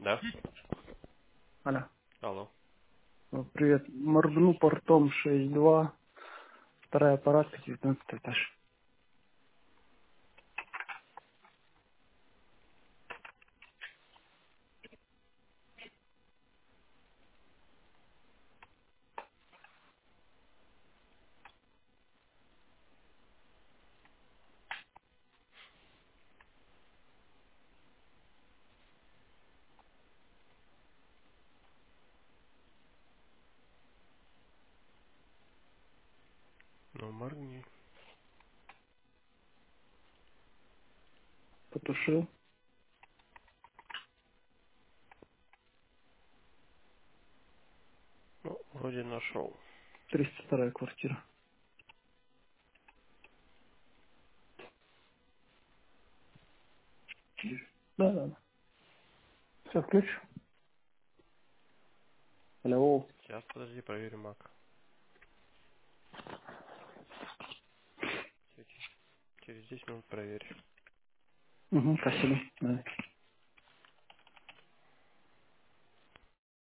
Да? Алло. Алло. Привет. Моргну портом 6.2. Вторая аппаратка, 19 этаж. Ну, моргни. Потушил. Ну, вроде нашел. 302 квартира. Да, да, да. Все, включ. Алло. Сейчас, подожди, проверим мак. Через 10 минут проверь. Угу, спасибо. Да.